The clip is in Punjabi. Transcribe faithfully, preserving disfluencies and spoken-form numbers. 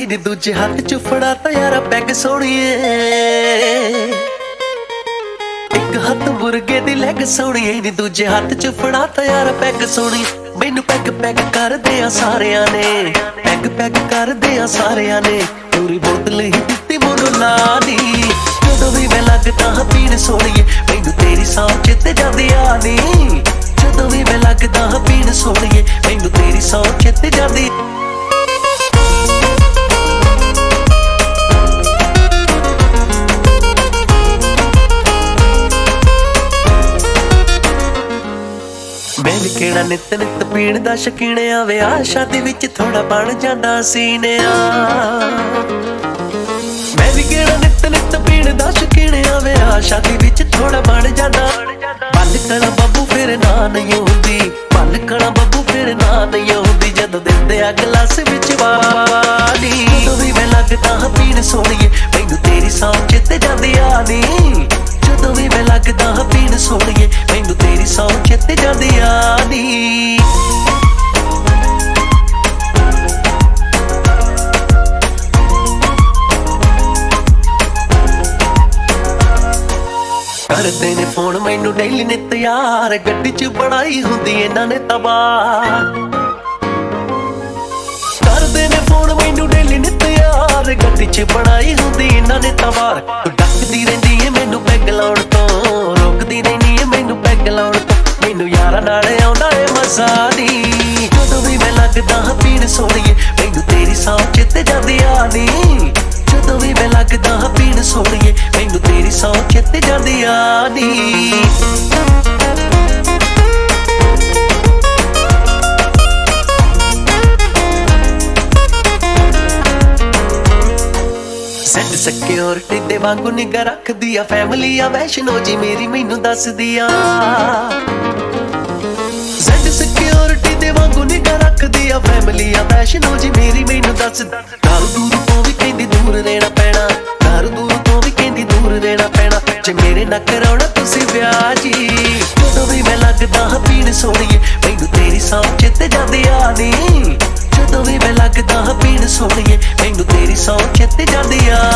ਨੀ ਦੂਜੇ ਹੱਥ ਚ ਫੜਾ ਤਾ ਯਾਰਾ ਪੈਗ ਸੋਹਣੀਏ। ਇੱਕ ਹੱਥ ਮੁਰਗੇ ਦੀ ਲੈਗ ਸੋਹਣੀਏ ਨੀ ਦੂਜੇ ਹੱਥ ਚ ਫੜਾ ਤਾ ਯਾਰਾ ਪੈਗ ਸੋਹਣੀ। ਮੈਨੂੰ ਪੈਗ ਪੈਗ ਕਰਦੇ ਆ ਸਾਰਿਆਂ ਨੇ, ਪੈਗ ਪੈਗ ਕਰਦੇ ਆ ਸਾਰਿਆਂ ਨੇ। ਪੂਰੀ ਬੋਤਲ ਹੀ ਦਿੱਤੀ ਮੈਨੂੰ ਲਾ ਨੀ। ਜਦੋਂ ਵੀ ਮੈਂ ਲੱਗਦਾ ਹਾਂ ਪੀਣ ਸੋਹਣੀਏ ਮੈਨੂੰ ਤੇਰੀ ਸੌਂ ਚਿੱਤ ਜਾਂਦੀ ਆ ਨੀ। ਜਦੋਂ ਵੀ ਮੈਂ ਲੱਗਦਾ ਹਾਂ ਪੀਣ ਸੋਹਣੀਏ ਮੈਨੂੰ ਤੇਰੀ ਸੌਂ ਚਿੱਤ ਜਾਂਦੀ। ਮੈਂ ਵੀ ਕਿਹੜਾ ਨਿੱਤ ਨਿੱਤ ਪੀਣ ਦਾ ਸ਼ੌਕੀਨ ਆ। ਵਿਆਹ ਸ਼ਾਦੀ ਵਿੱਚ ਥੋੜਾ ਬਣ ਜਾਂਦਾ ਸੀਨਿਆ। ਮੈਂ ਵੀ ਕਿਹੜਾ ਨਿੱਤ ਨਿੱਤ ਪੀਣ ਦਾ ਸ਼ੌਕੀਨ ਆ। ਵਿਆਹ ਸ਼ਾਦੀ ਵਿੱਚ ਥੋੜਾ ਬਣ ਜਾਂਦਾ। ਬਾਲਕਣਾ ਬੱਬੂ ਫਿਰ ਨਾ ਨਹੀਂ ਹੁੰਦੀ, ਬਾਲਕਣਾ ਬੱਬੂ ਫਿਰ ਨਾ ਨਹੀਂ ਹੁੰਦੀ। ਜਦੋਂ ਦਿੰਦੇ ਆ ਗਲਾਸ ਵਿੱਚ ਪਾਣੀ। ਜਦੋਂ ਵੀ ਮੈਂ ਲੱਗਦਾ ਹਾਂ ਪੀਣ ਸੋਹਣੀਏ ਮੈਨੂੰ ਤੇਰੀ ਸੌਂ ਚਿੱਤ ਜਾਂਦੀ ਆ ਨੀ। ਜਦੋਂ ਵੀ ਮੈਂ ਲੱਗਦਾ ਹਾਂ ਪੀਣ ਸੋਹਣੀਏ ਮੈਨੂੰ ਤੇਰੀ ਸੌਂ ਚਿੱਤ ਜਾਂਦੀ ਆ ਨੀ। ਕਰਦੇ ਨੇ ਫੋਨ ਮੈਨੂੰ ਡੇਲੀ ਨਿੱਤ ਯਾਰ। ਗੱਡੀ ਚ ਬਣਾਈ ਹੁੰਦੀ ਇਹਨਾਂ ਨੇ ਤਬਾਹ। ਕਰਦੇ ਨੇ ਫੋਨ ਮੈਨੂੰ ਡੇਲੀ ਨਿੱਤ ਯਾਰ। ਗੱਡੀ ਚ ਬਣਾਈ ਹੁੰਦੀ ਇਹਨਾਂ ਨੇ ਤਬਾਹ। ਤੂੰ ਡੱਕਦੀ ਰਹਿੰਦੀ ਏ ਮੈਨੂੰ ਪੈਗ ਲਾਉਣ ਤੋਂ, ਰੋਕਦੀ ਰਹਿੰਦੀ ਏ ਮੈਨੂੰ ਪੈਗ ਲਾਉਣ ਤੋਂ। ਮੈਨੂੰ ਯਾਰਾਂ ਨਾਲ ਆਉਂਦਾ ਏ ਮਜ਼ਾ ਨੀ। ਜਦੋਂ ਵੀ ਮੈਂ ਲੱਗਦਾ ਹਾਂ ਪੀਣ ਸੋਹਣੀਏ ਮੈਨੂੰ ਤੇਰੀ ਸੌਂ ਚਿੱਤ ਜਾਂਦੀ ਆ ਨੀ। ਜਦੋਂ ਵੀ ਮੈਂ ਲੱਗਦਾ ਹਾਂ ਪੀਣ ਸੋਹਣੀਏ ਮੈਨੂੰ ਤੇਰੀ ਸੌਂ ਚਿੱਤ ਜਾਂਦੀ ਆ ਨੀ। ਸੈਟ ਸਿਕਿਉਰਿਟੀ ਦੇ ਵਾਂਗੂ ਨਿਗਾ ਰੱਖਦੀ ਆ। ਫੈਮਿਲੀ ਆ ਵੈਸ਼ਨੋ ਜੀ ਮੇਰੀ ਮੈਨੂੰ ਦੱਸਦੀ ਆ। ਸੈਟ ਸਿਕਿਉਰਿਟੀ ਦੇ ਵਾਂਗੂ ਨਿਗਾ ਰੱਖਦੀ ਆ। ਫੈਮਿਲੀ ਆ ਵੈਸ਼ਨੋ ਜੀ ਮੇਰੀ ਮੈਨੂੰ ਦੱਸਦੀ। ਦਾਰੂ ਦੂਰ ਤੋਂ ਵੀ ਕਹਿੰਦੀ ਦੂਰ ਰਹਿਣਾ ਪੈਣਾ, ਦਾਰੂ ਦੂਰ ਤੋਂ ਵੀ ਕਹਿੰਦੀ ਦੂਰ ਰਹਿਣਾ ਪੈਣਾ। ਜੇ ਮੇਰੇ ਨਾਲ ਕਰਾਉਣਾ ਤੁਸੀਂ ਵਿਆਹ ਜੀ। ਜਦੋਂ ਵੀ ਮੈਂ ਲੱਗਦਾ ਹਾਂ ਪੀਣ ਸੋਹਣੀਏ ਮੈਨੂੰ ਤੇਰੀ ਸੌਂ ਚਿੱਤ ਜਾਂਦੀ ਆ ਨੀ। ਜਦੋਂ ਵੀ ਮੈਂ ਲੱਗਦਾ ਹਾਂ ਪੀਣ ਸੋਹਣੀਏ ਮੈਨੂੰ ਤੇਰੀ ਸੌਂ ਚਿੱਤ ਜਾਂਦੀ ਆ